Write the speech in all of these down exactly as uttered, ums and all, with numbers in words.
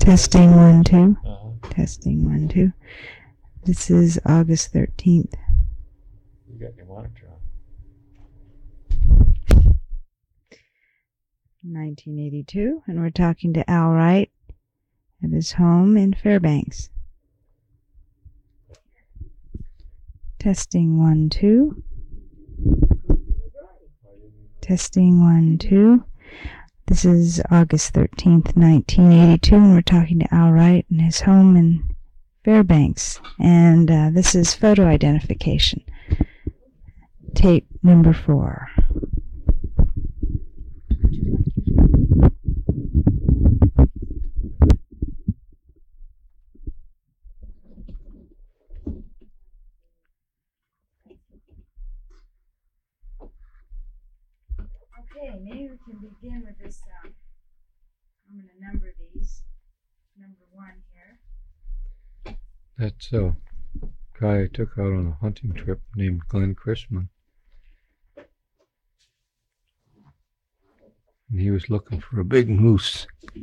Testing one, two. Uh-huh. Testing one, two. This is August thirteenth. You got your monitor on. nineteen eighty-two, and we're talking to Al Wright at his home in Fairbanks. Testing one, two. Testing one, two. This is August thirteenth, nineteen eighty-two, and we're talking to Al Wright in his home in Fairbanks. And uh, this is photo identification. Tape number four. Okay, maybe we can begin with this. Um, I'm going to number these. Number one here. That's a guy I took out on a hunting trip named Glenn Chrisman. And he was looking for a big moose.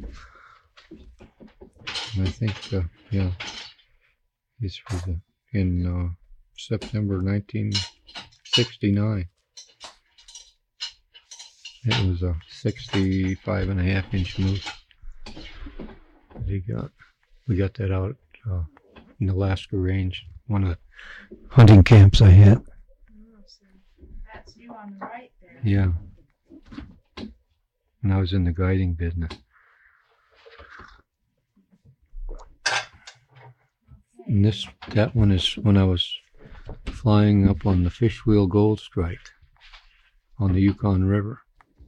And I think, uh, yeah, this was uh, in uh, September nineteen sixty-nine. It was a sixty-five and a half inch moose that he got. We got that out uh, in Alaska Range, one of the hunting camps I had. Oh, so that's you on the right there. Yeah. And I was in the guiding business. And this, that one is when I was flying up on the Fish Wheel Gold Strike on the Yukon River.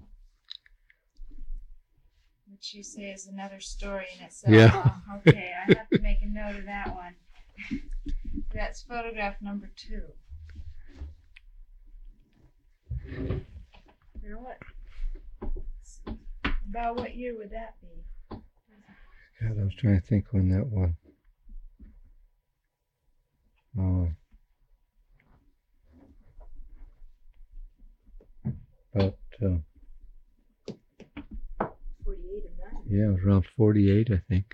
Which you say is another story in itself. Yeah. Oh, okay, I have to make a note of that one. That's photograph number two. Now what? About what year would that be? God, I was trying to think when that was. Uh, about, uh, forty-eight or nine. yeah, it was around forty-eight, I think.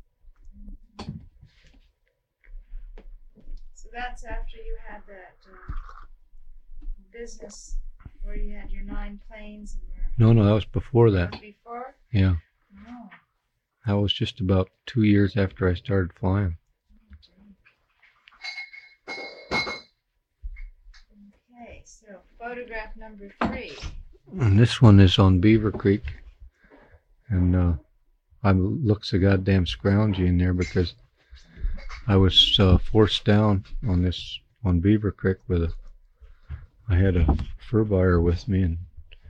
So that's after you had that uh, business where you had your nine planes and your. No, no, that was before that. Before? Yeah. Oh. That was just about two years after I started flying. Okay, so photograph number three. And this one is on Beaver Creek. And uh, I looks a goddamn scroungy in there because I was uh, forced down on this, on Beaver Creek with a, I had a fur buyer with me, and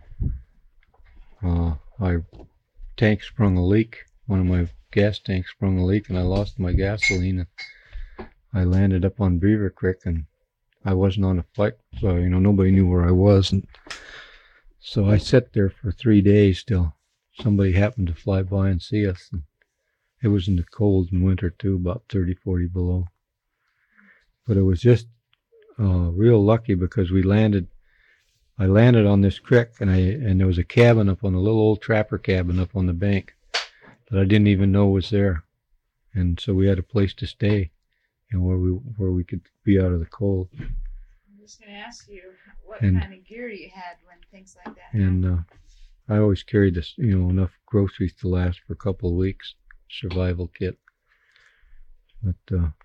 uh, I tank sprung a leak. One of my gas tanks sprung a leak and I lost my gasoline. And I landed up on Beaver Creek and I wasn't on a flight, so you know nobody knew where I was, and so I sat there for three days till somebody happened to fly by and see us. And it was in the cold in winter too, about thirty, forty below. But it was just uh, real lucky because we landed. I landed on this creek, and I and there was a cabin up on a little old trapper cabin up on the bank that I didn't even know was there, and so we had a place to stay, you know, where we where we could be out of the cold. I'm just going to ask you what And- kind of gear you had when things like that And happened. uh, I always carried this, you know, enough groceries to last for a couple of weeks, survival kit. But uh,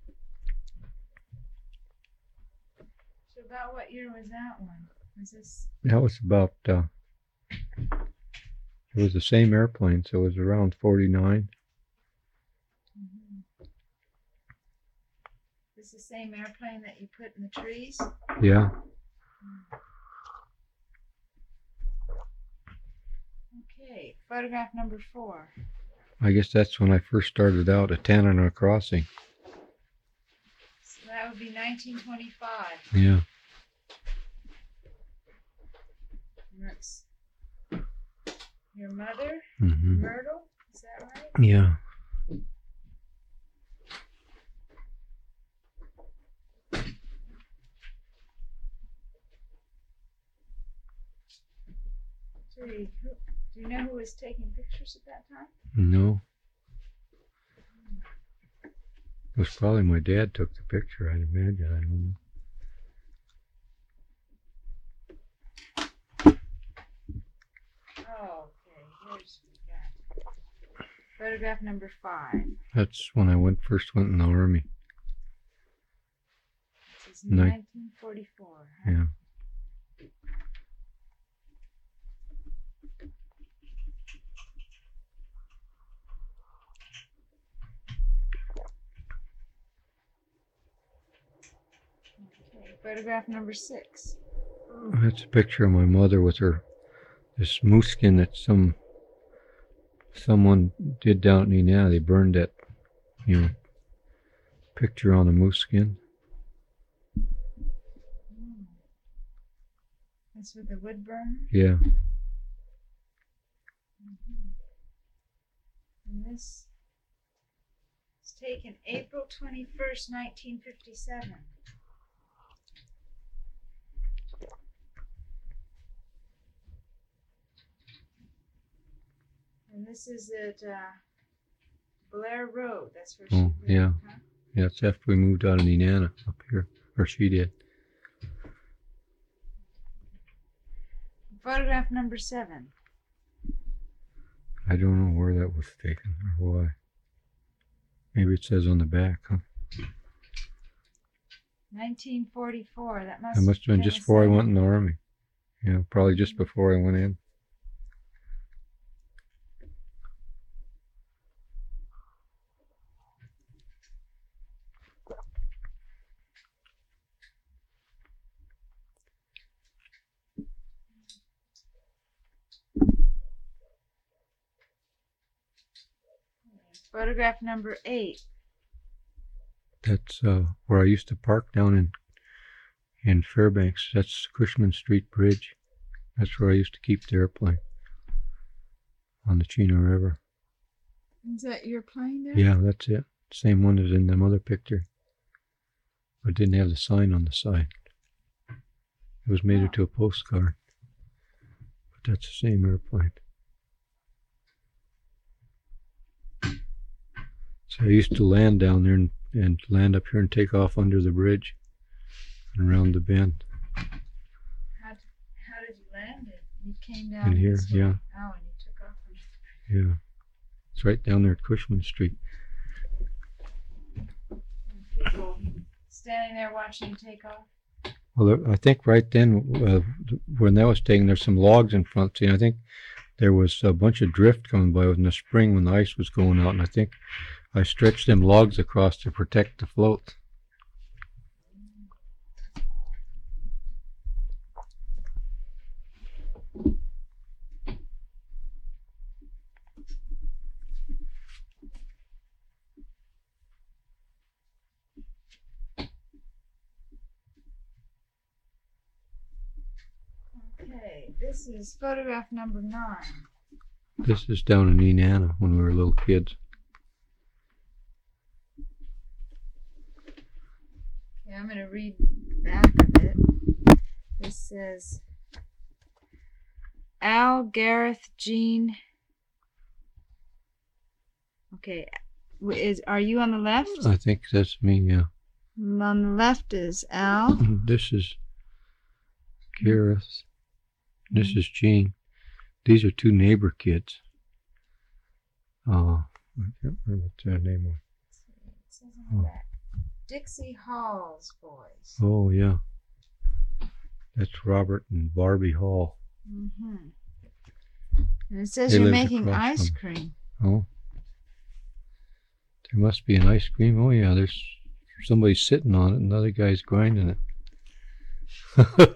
So about what year was that one? Was this? that was about. Uh, it was the same airplane, so it was around forty-nine. Mm-hmm. This the same airplane that you put in the trees? Yeah. Okay, photograph number four. I guess that's when I first started out at Tanana Crossing. So that would be nineteen twenty-five. Yeah. And that's your mother, Mm-hmm. Myrtle, is that right? Yeah. So you, who, do you know who was taking pictures at that time? No. It was probably my dad took the picture, I'd imagine. I don't know. Oh, okay. Here's what we got. Photograph number five. That's when I went first went in the army. This is Ni- nineteen forty-four. Huh? Yeah. Okay. Photograph number six. That's a picture of my mother with her this moose skin that some someone did down in Indiana. They burned that, you know, picture on the moose skin. Mm. That's with the wood burner. Yeah. Mm-hmm. And this is taken April twenty-first, nineteen fifty-seven. And this is at uh, Blair Road. That's where she Oh, lived. yeah. Huh? Yeah, it's after we moved out of Indiana up here, or she did. Photograph number seven. I don't know where that was taken or why. Maybe it says on the back, huh? nineteen forty-four. That must That must have been been just the before I same. went in the army. Yeah, probably just before I went in. Photograph number eight. That's uh, where I used to park down in in Fairbanks. That's Cushman Street Bridge. That's where I used to keep the airplane on the Chino River. Is that your plane there? Yeah, that's it. Same one as in the other picture. But it didn't have the sign on the side. It was made Oh. into a postcard. But that's the same airplane. So I used to land down there and, and land up here and take off under the bridge and around the bend. How, how did you land it? You came down In here, this way. yeah. Oh, and you took off. Yeah. It's right down there at Cushman Street. And people standing there watching you take off. Well, there- I think right then, uh, when that was taken, there's some logs in front. See, I think there was a bunch of drift coming by in the spring when the ice was going out, and I think I stretched them logs across to protect the float. Okay, this is photograph number nine. This is down in Indiana when we were little kids. Okay, I'm going to read the back of it. This says Al, Gareth, Jean. Okay, w- is are you on the left? I think that's me, yeah. On the left is Al. This is Gareth. This is Jean. These are two neighbor kids. Uh, I can't remember what their name was. It says on the back. Dixie Hall's boys. Oh, yeah. That's Robert and Barbie Hall. Mm-hmm. And it says They you're lived making across ice from- cream. Oh. There must be an ice cream. Oh, yeah, there's somebody sitting on it and the other guy's grinding it.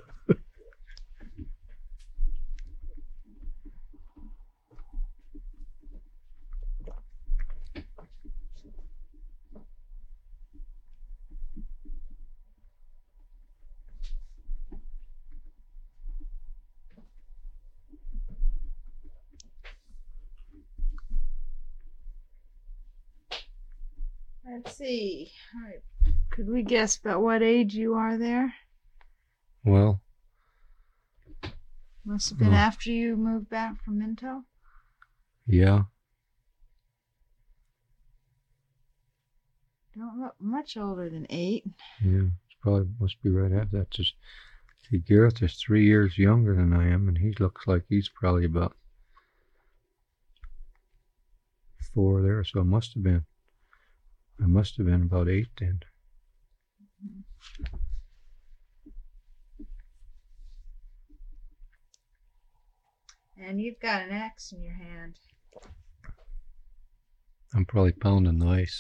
Let's see. All right. Could we guess about what age you are there? Well, Must have been Oh. after you moved back from Minto. yeah. Don't look mu- much older than eight. Yeah, it's probably must be right after that. Just see, Gareth is three years younger than I am, and he looks like he's probably about four there. So it must have been. I must have been about eight then. And you've got an axe in your hand. I'm probably pounding the ice.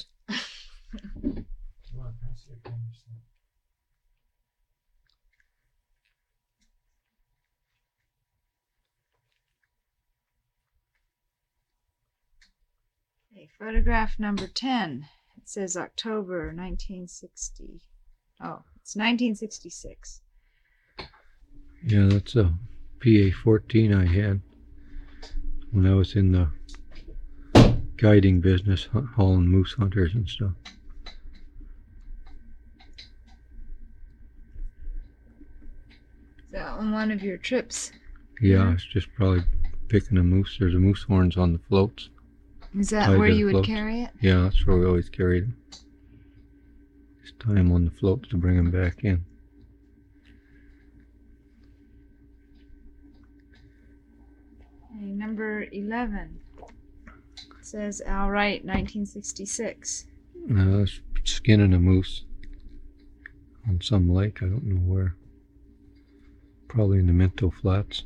Okay, photograph number ten. It says October nineteen sixty. Oh, it's nineteen sixty-six. Yeah, that's a P A fourteen I had when I was in the guiding business, hu- hauling moose hunters and stuff. Is that on one of your trips? Yeah, it's just probably picking a moose. There's a moose horns on the floats. Is that Tied where to the you would floats. carry it? Yeah, that's where we always carried them. Just tie them on the floats to bring them back in. Okay, number eleven. It says Al Wright, nineteen sixty-six. Uh, it's skinning a moose on some lake. I don't know where. Probably in the Minto Flats.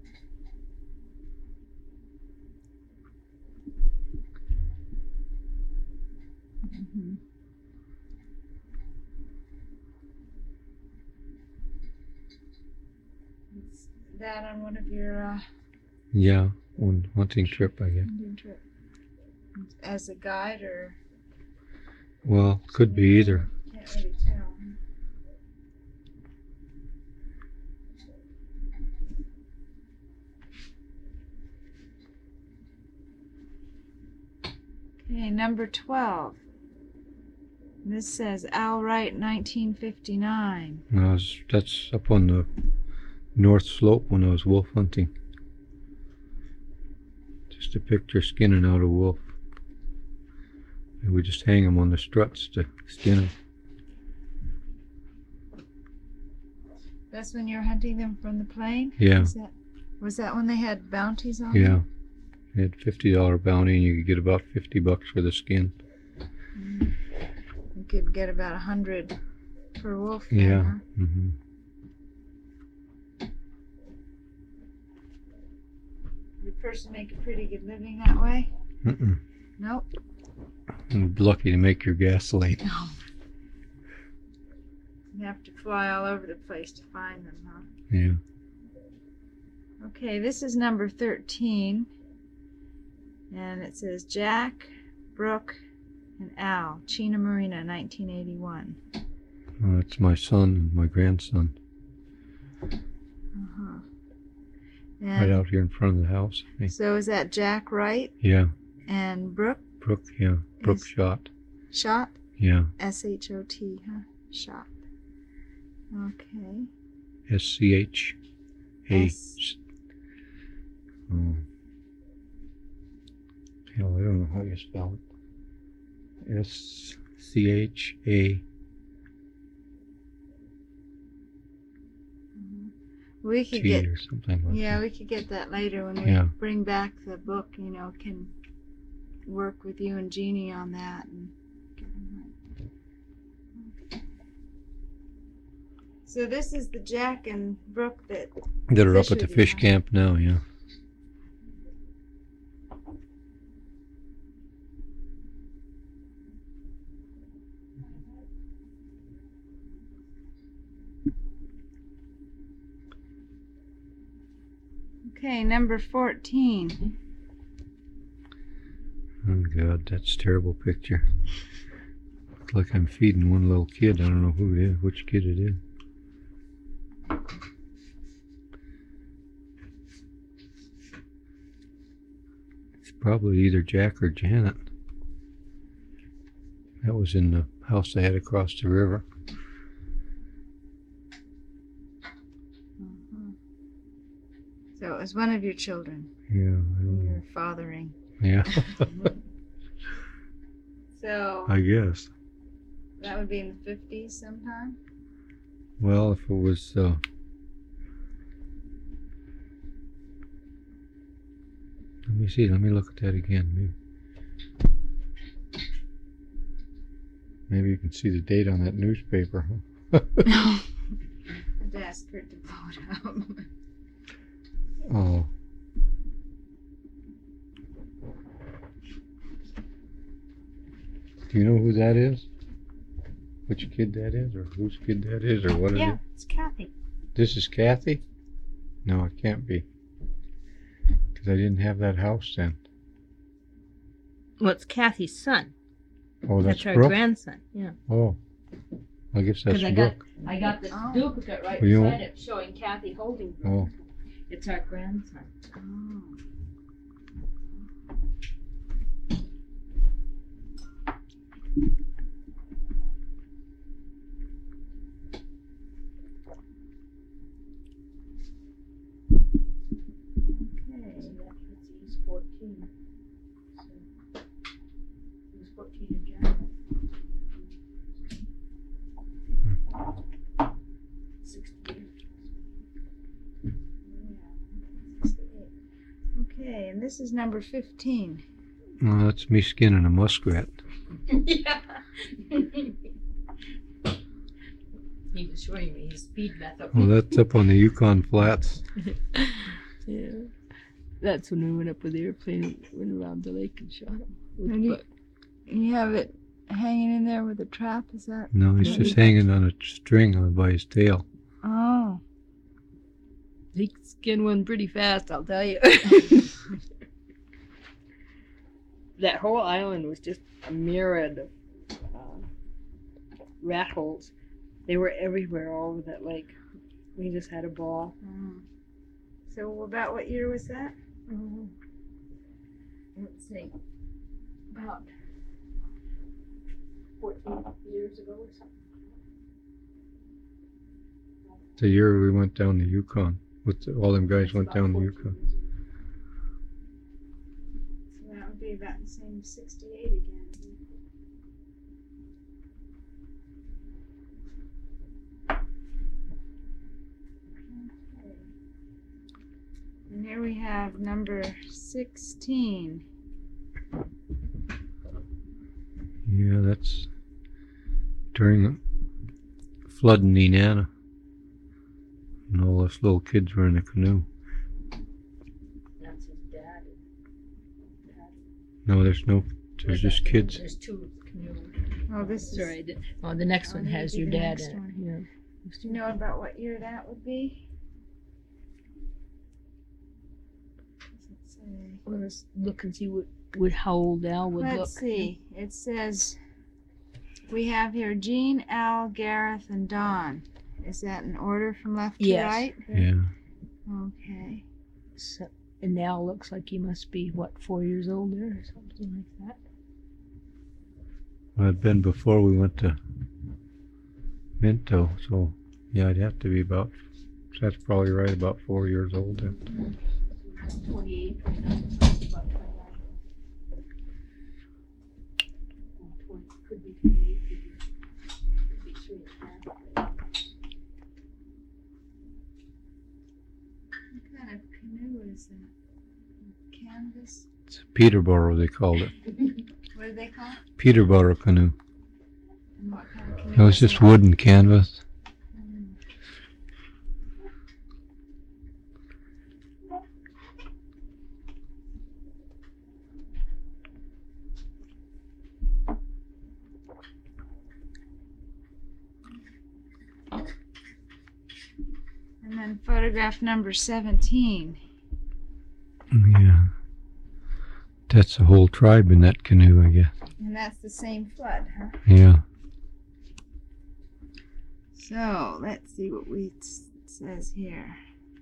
Mm-hmm. Is that on one of your uh, Yeah, one hunting trip, I guess. Indian trip? As a guide or? Well, could be either. Can't really tell. Okay, number twelve. This says Al Wright, nineteen fifty-nine. I was, that's up on the north slope when I was wolf hunting. Just a picture skinning out a wolf. And we just hang them on the struts to skin them. That's when you were hunting them from the plane? Yeah. Was that, was that when they had bounties on Yeah. them? They had fifty dollar bounty and you could get about fifty bucks for the skin. Mm. You could get about a hundred per wolf. Then, Yeah. Huh? Mm-hmm. Did the person make a pretty good living that way? Mm-mm. Nope. I'm lucky to make your gasoline. No. You have to fly all over the place to find them, huh? Yeah. Okay, this is number thirteen. And it says Jack, Brooke, and Al, Chena Marina, nineteen eighty-one. Well, that's my son and my grandson. Uh-huh. Right And out here in front of the house. Hey. so is that Jack Wright Yeah. and Brooke Brooke, yeah. Brooke Is- shot. Shot? Yeah. S H O T, huh? Shot. Okay. S C H A. S- Oh. Hell, I don't know how you spell it. S C H A. Mhm. We could T get or something like yeah, that. we could get that later when we Yeah. bring back the book. You know, can work with you and Jeannie on that. And get them right. So this is the Jack and Brooke that. That are up fish at the with you fish now. camp now, yeah. Okay, number fourteen. Oh God, that's a terrible picture. Looks like I'm feeding one little kid. I don't know who it is, which kid it is. It's probably either Jack or Janet. That was in the house I had across the river. Uh-huh. So it was one of your children Yeah, I don't you're know. fathering. Yeah, So I guess. That would be in the fifties sometime? Well, if it was, uh, let me see, let me look at that again. Maybe, maybe you can see the date on that newspaper, huh? I'd ask her to pull it out. Oh. Do you know who that is? Which kid that is, or whose kid that is, or what is Yeah, it? it's Kathy. This is Kathy? No, it can't be. Because I didn't have that house then. Well, it's Kathy's son. Oh, that's, That's our Brooke? grandson. Yeah. Oh, I guess that's Because I got Brooke. I got the Oh. duplicate right Well, you beside know- it, showing Kathy holding. Oh, It's our grandson. Oh. Okay. He's fourteen. So he was fourteen in January. Sixty-eight. Okay, and this is number fifteen. well, that's me skinning a muskrat. Yeah. He was showing me his speed method. Well, that's up on the Yukon Flats. Yeah. That's when we went up with the airplane, went around the lake and shot him. with And you- buck. You have it hanging in there with a trap, is that? No, he's just hanging on a string on by his tail. Oh. He can skin one pretty fast, I'll tell you. That whole island was just a myriad of uh, rat holes. They were everywhere all over that lake. We just had a ball. Mm. So about what year was that? Oh. Let's see. About fourteen years ago or something. The year we went down the Yukon. With the, all them guys went About down the fourteen Yukon. years ago. So that would be about the same sixty-eight again. Okay. And here we have number sixteen. Yeah, that's during the flood in Nenana. And all us little kids were in the canoe. That's his dad. Dad. No, there's no, there's There's just that- kids. There's two canoes. Oh, this is. Sorry. the- Oh, the next Oh, one has maybe your the dad next in one. it. Yeah. Do you know about what year that would be? Does it say? Well, let's look and see what, what how old Al would Let's look. see. It says we have here Jean, Al, Gareth, and Don. Is that in order from left to Yes. right? Yeah. Okay. So, and Al looks like he must be what, four years older or something like that. Well, it'd been before we went to Minto, so yeah, I'd have to be about, that's probably right, about four years old then. Twenty-eight. Could be twenty-eight. Could be three and a half. What kind of canoe is that? Canvas? It's a Peterborough, they called it. What do they call it? Peterborough canoe. And what kind of It canoe was is just that? wood and canvas. Mm. And then photograph number seventeen. Yeah. That's the whole tribe in that canoe, I guess. And that's the same flood, huh? Yeah. So let's see what we it says here.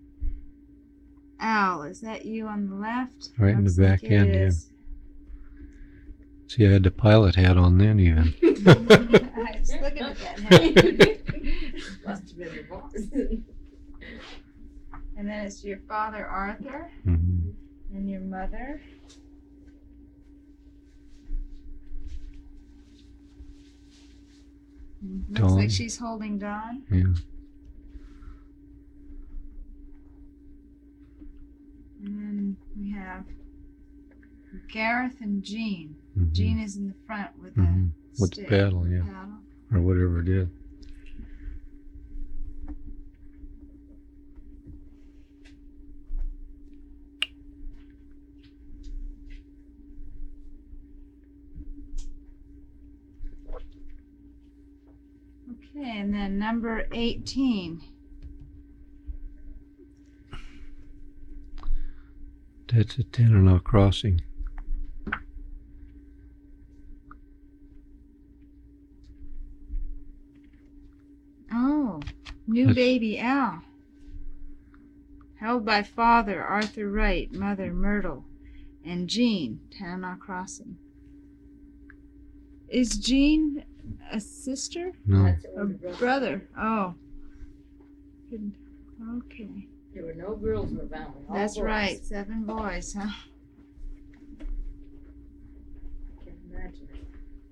Al, is that you on the left? Right in the Looks like back it end, yeah. is. See, I had the pilot hat on then even. I was looking at that hat. Must have been the boss. And then it's your father, Arthur, hmm and your mother. Looks Dawn. like she's holding Dawn. Yeah. And then we have Gareth and Jean. Mhm. Jean is in the front with Mhm. the With the stick, paddle, yeah. paddle. Or whatever it is. Okay, and then number eighteen. That's at Tanana Crossing. Oh, new That's- baby Al. Held by father Arthur Wright, mother Myrtle, and Jean, Tanana Crossing. Is Jean a sister? No. That's the A older brother. brother. Oh. Good. Okay. There were no girls in the family. all That's boys. right. Seven boys, huh? I can imagine it.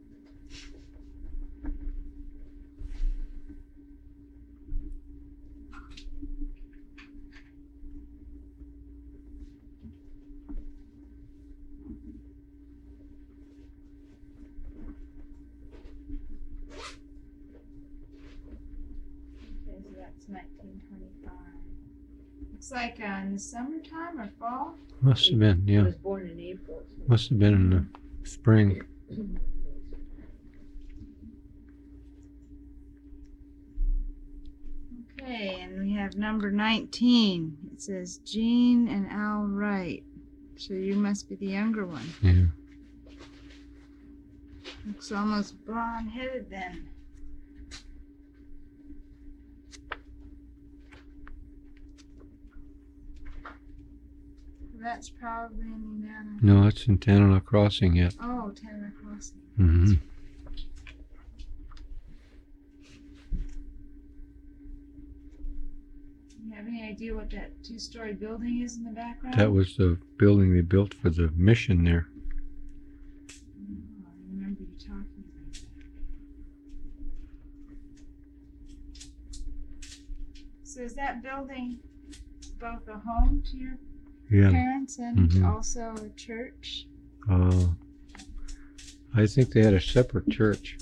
Okay, so that's nineteen twenty-five. Looks like uh, in the summertime or fall. Must have been, I yeah. was born in April. so- Must have been in the spring. Okay, and we have number nineteen. It says Jean and Al Wright. So you must be the younger one. Yeah. Looks almost blonde-headed then. That's probably Indiana. No, it's in Tanana Crossing yet. Oh, Tanner Crossing. Mm-hmm. You have any idea what that two-story building is in the background? That was the building they built for the mission there. Oh, I remember you talking about that. So is that building both a home to your Yeah. parents and Mhm. also a church? Uh, I think they had a separate church.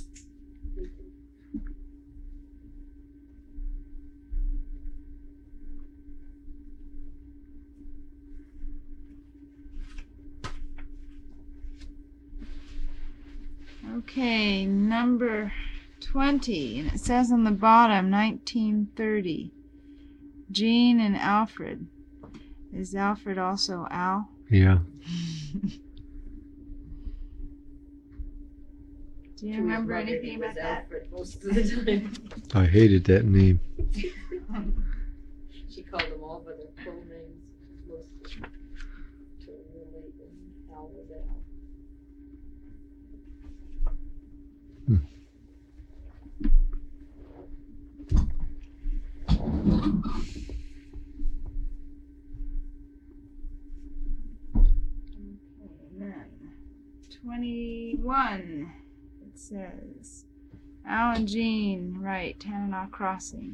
Okay, number twenty, and it says on the bottom nineteen thirty. Jean and Alfred. Is Alfred also Al? Yeah. Do you To his remember mother, he anything was about that? Alfred most of the time. I hated that name. She called them all by their full names. Most of them. To relate, and Al was Al. And then twenty-one, it says Al and Jean Wright, Tanana Crossing.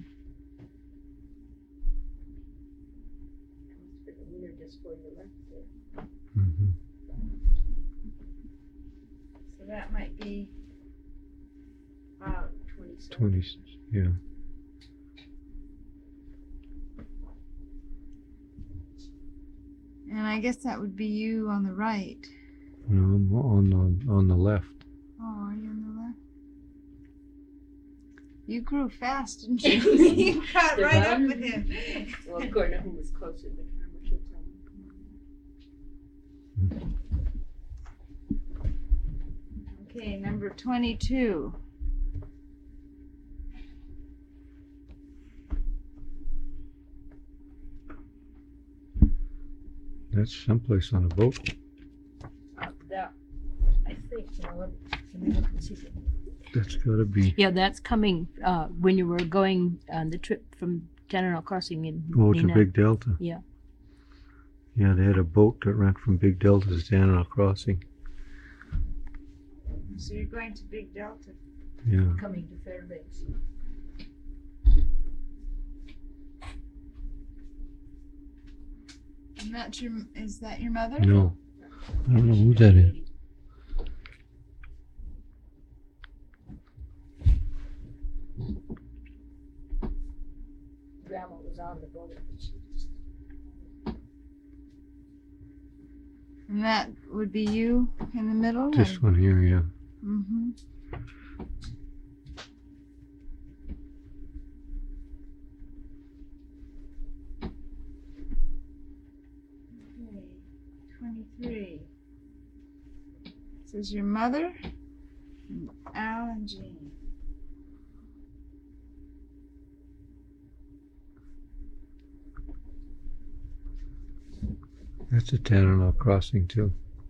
Must have been the year just before you left there. Mm-hmm. So that might be About twenty-seven. Twenty. Yeah. and I guess that would be you on the right. No, I'm on the on the left. Oh, are you on the left? You grew fast, didn't you? you got They're right up done? with him. Well, according to who was closer, the camera should tell me. Okay, number twenty-two. That's someplace on a boat. Uh, that, I think, you know, let me, let me look and see. if- That's got to be. Yeah, that's coming uh, when you were going on the trip from Tanana Crossing in Oh, to Neenah. Big Delta. Yeah. Yeah, they had a boat that went from Big Delta to Tanana Crossing. So you're going to Big Delta. Yeah. coming to Fairbanks. And that's your, is that your mother? No. I don't know who that is. Grandma was on the boat. But she just, And that would be you in the middle? This one here, yeah. Mm-hmm. Okay, twenty-three. This is your mother, and Al and Jean. That's a Tanana crossing too.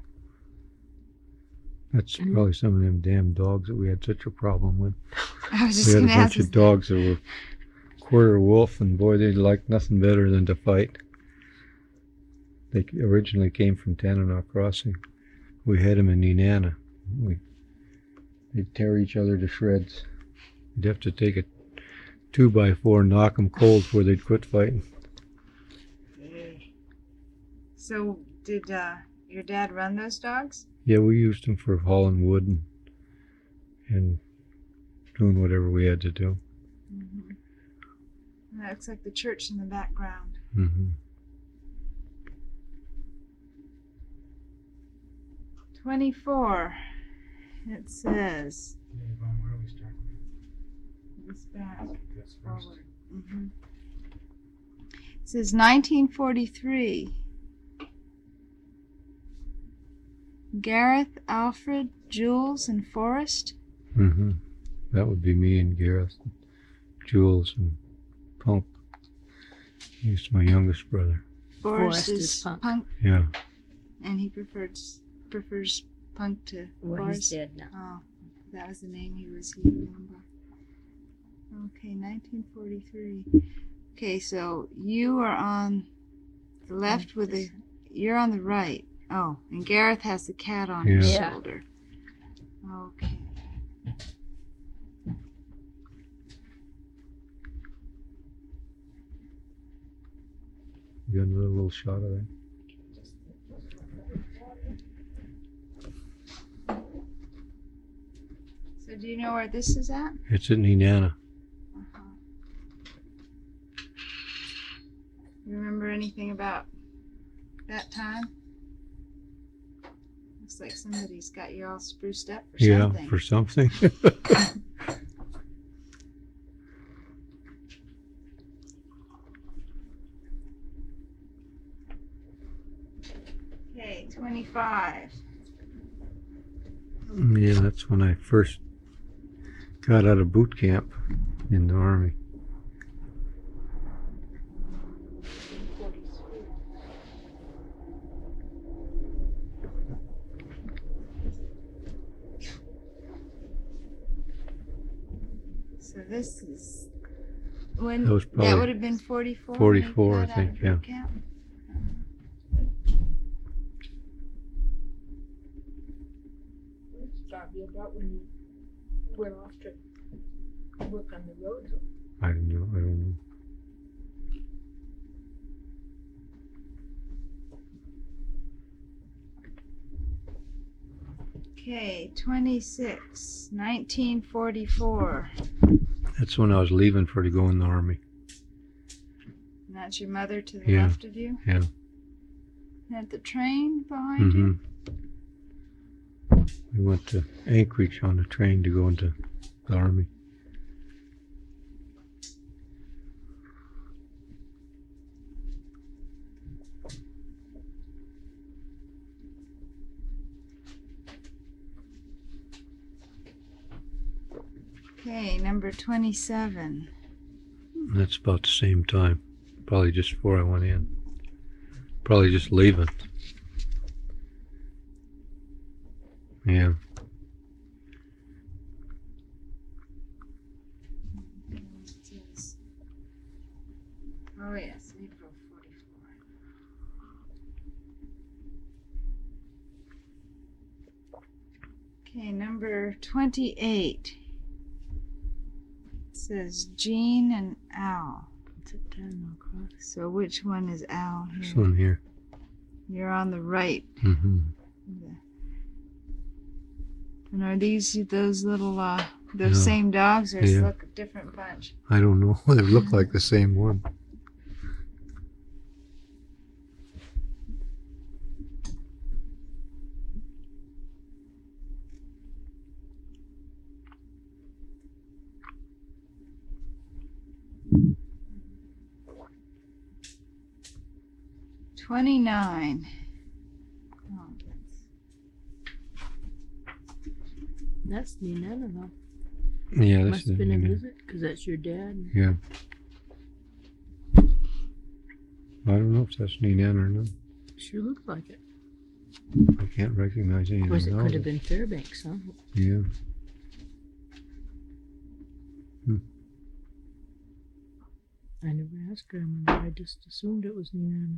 That's Mhm. probably some of them damn dogs that we had such a problem with. I was We just had a going to ask. bunch of dogs that were quarter wolf, and boy, they liked nothing better than to fight. They originally came from Tanana Crossing. We had them in Nenana. We they'd tear each other to shreds. You'd have to take a two by four and knock them cold before they'd quit fighting. So, did uh, your dad run those dogs? Yeah, we used them for hauling wood and, and doing whatever we had to do. Mm-hmm. And that looks like the church in the background. Mm-hmm. twenty-four. It says. Where are we starting? It's back. That's first. Forward. Mm-hmm. It says nineteen forty-three. Gareth, Alfred, Jules, and Forrest. Mm-hmm. That would be me and Gareth, and Jules, and Punk. He's my youngest brother. Forrest, Forrest is, is Punk. Punk, Yeah. and he prefers prefers Punk to well, Forrest. he's dead now. Oh, that was the name he was using. Okay, nineteen forty-three. Okay, so you are on the left with the. You're on the right. Oh, and Gareth has the cat on his Yeah. shoulder. Okay. You got another little shot of that? So do you know where this is at? It's in Nenana. Uh-huh. You remember anything about that time? Looks like somebody's got you all spruced up for Yeah, something. for something. Okay, twenty-five. Yeah, that's when I first got out of boot camp in the Army. So this is when That was that probably would have been forty-four. forty-four, when you I got out think, of yeah. boot camp? It's probably about when you went off to work on the road. I don't know. I don't know. Okay, twenty-six, nineteen forty-four. That's when I was leaving for to go in the Army. And that's your mother to the Yeah, left of you? yeah. And the train behind you? Mm-hmm. We went to Anchorage on the train to go into the Army. Okay, number twenty-seven. That's about the same time. Probably just before I went in. Probably just leaving. Yeah. Oh yes, April forty-four. Okay, number twenty-eight. says Jean and Al. It's at Tannehill Cross. So which one is Al This here? one here. You're on the right. Mm-hmm. And are these those little uh those No. same dogs, or does Yeah. it look a different bunch? I don't know. They look like the same one. Twenty-nine. Oh, That's Nenana, though. Yeah, this Must is have been a yeah. visit, because that's your dad. Yeah. I don't know if that's Neenan or not. Sure looks like it. I can't recognize anything. Of course, it else. could have been Fairbanks, huh? Yeah. I never asked Grandma. I just assumed it was Nenana.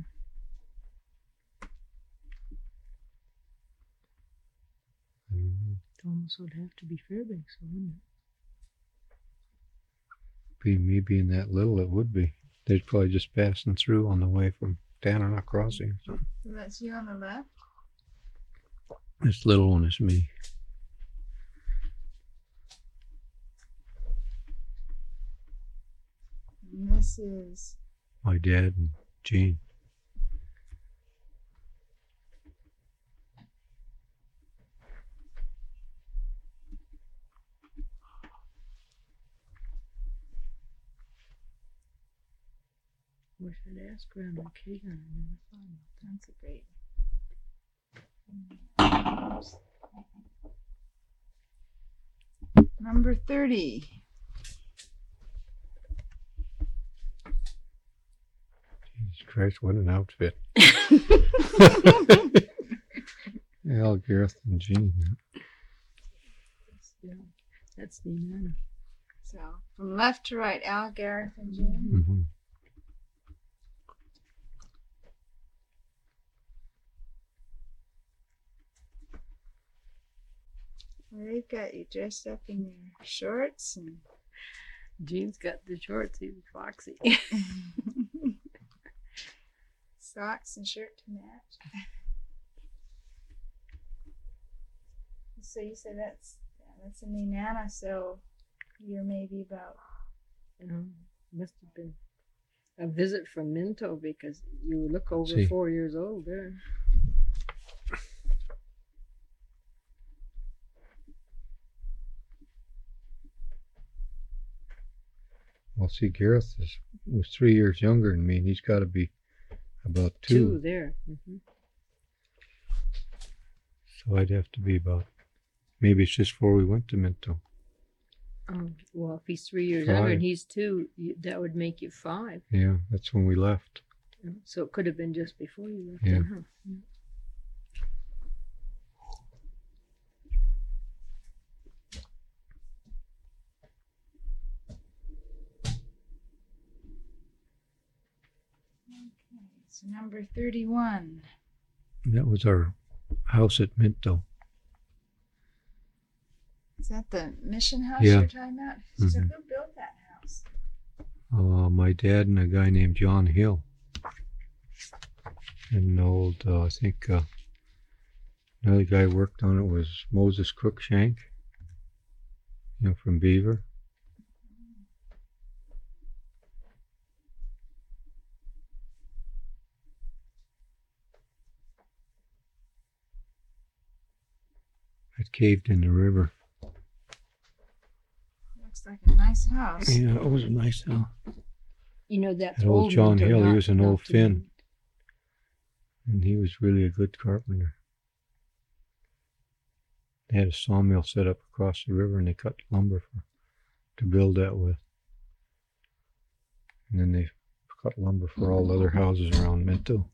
I don't know. It almost would have to be Fairbanks, wouldn't it? Be me being that little, it would be. They're probably just passing through on the way from Tanana Crossing. So so that's you on the left. this little one is me. And this is My dad and Jean. Wish I'd asked Grandma Kagan. I never thought about that. that's a great. Number thirty. Jesus Christ, what an outfit. Al, Gareth, and Jean. Yeah, that's Nenana. So from left to right, Al, Gareth, and Jean. Mm-hmm. Well, they've got you dressed up in your shorts and Jean's got the shorts, he's foxy. socks and shirt to match. So you said that's yeah, that's a Nenana, so you're maybe about Um, must have been a visit from Minto, because you look over See. four years old there. Well, see, Gareth is, was three years younger than me, and he's got to be about two. Two there. hmm So I'd have to be about, maybe it's just before we went to Minto. Um, well, if he's three years younger Five. and he's two, you, that would make you five. Yeah, that's when we left. So it could have been just before you left. Yeah. then, huh? Yeah. okay. So number thirty-one. That was our house at Minto. Is that the mission house Yeah. you're talking about? So Mhm. who built that house? Uh, my dad and a guy named John Hill. And an old, uh, I think, uh, another guy worked on it was Moses Crookshank, you know, from Beaver. It caved in the river. Looks like a nice house. Yeah, it was a nice house. You know, that's That old old John Minto, Hill, he not- was an not old the- Finn. And he was really a good carpenter. They had a sawmill set up across the river, and they cut lumber for, to build that with. And then they cut lumber for all the other houses around Minto.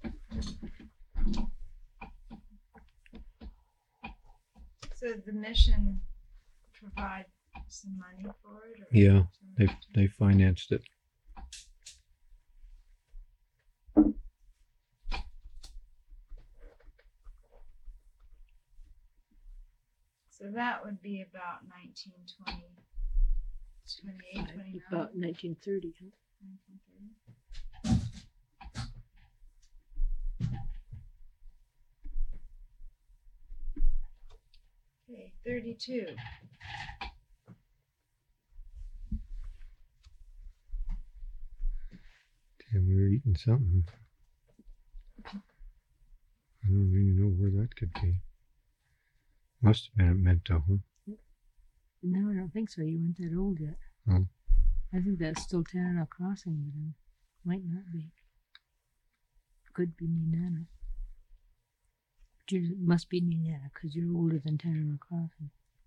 So the mission provide some money for it? Or Yeah, they they financed it. So that would be about nineteen twenty. twenty-eight, Five- twenty-nine. About nineteen thirty, huh? Okay, thirty-two. Damn, we were eating something. I don't really know where that could be. Must have been at Mento, huh? No, I don't think so. You weren't that old yet. Oh. I think that's still Tanana Crossing, but it might not be. Could be Nenana. But you must be Nenana because you're older than Tanana Crossing.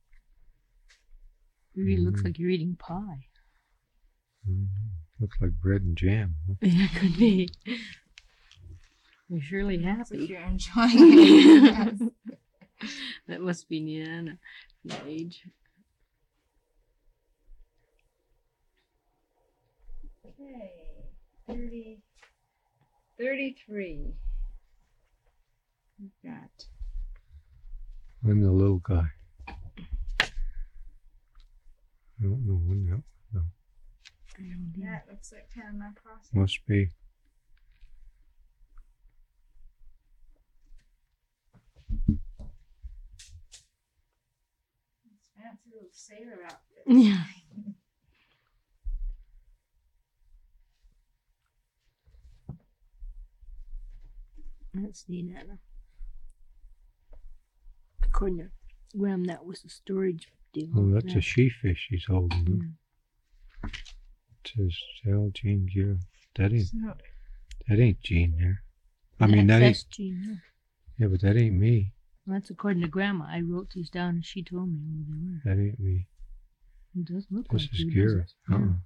It really looks Mhm. like you're eating pie. Mm, looks like bread and jam. Huh? Yeah, could be. You're surely Looks like happy. you're enjoying it. Yes. That must be Nenana from the age. Okay, thirty, thirty-three. We've got I'm the little guy. I don't know when that was, though. that. Looks like Panama Crossing. Must be. This fancy little sailor outfit. Yeah. That's Nenana. According to Graham, that was a storage deal. Oh, over that's there. a she-fish he's holding. Huh? Yeah. It says Sal Jean Gill. That ain't So, that ain't Jean there. I Yeah, mean that ain't that's Jean, yeah. yeah, but that ain't me. Well, that's according to Grandma. I wrote these down and she told me who they were. That ain't me. It does look This like is you, doesn't Gira. it? Yeah. Uh-uh.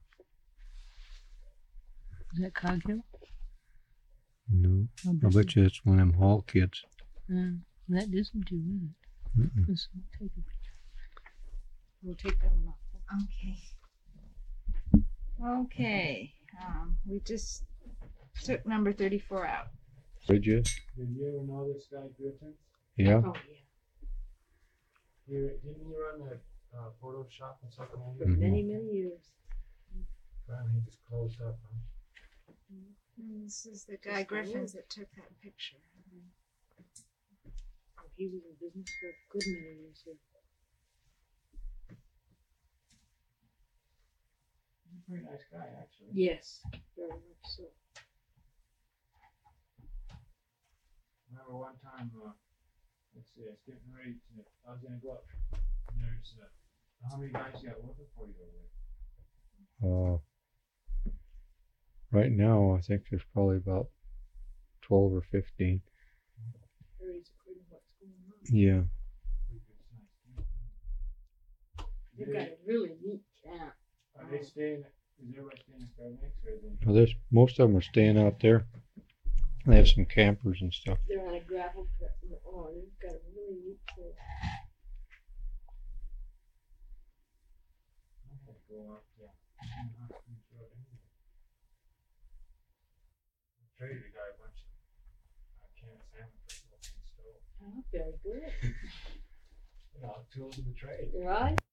Is that Coghill? No. Oh, I this bet you it's one of them hall kids. is- uh, that isn't you, is it? Mm-mm. Let's take a picture. We'll take that one off. okay. Okay. Um, we just took number thirty-four out. Did you? Did you ever know this guy Griffin? Yeah. Oh, yeah. You, didn't he run that uh, photo shop in Sacramento? For Mhm. many, many years. Finally, he just closed up. Huh? And this is the guy Griffins that took that picture. Oh, he was in business for a good many years here. He's a pretty nice guy, actually. Yes, very much so. Remember one time, uh, let's see, I was getting ready to, I was gonna go up, and there's, uh, how many guys you got working for you over there? Uh, right now, I think there's probably about twelve or fifteen. Varies according to what's going on. Yeah. Pretty good size team. They've got a really neat camp. Are they staying, is everybody staying in Fairbanks, or are they? Well, there's most of them are staying out there. They have some campers and stuff. They're on a gravel pit. Oh, they've got a really neat place. I had to go up to King Hoskins Road anyway. I traded a guy a bunch of uh, canned salmon for a propane stove. Oh, very good. You know, tools of the trade. Right?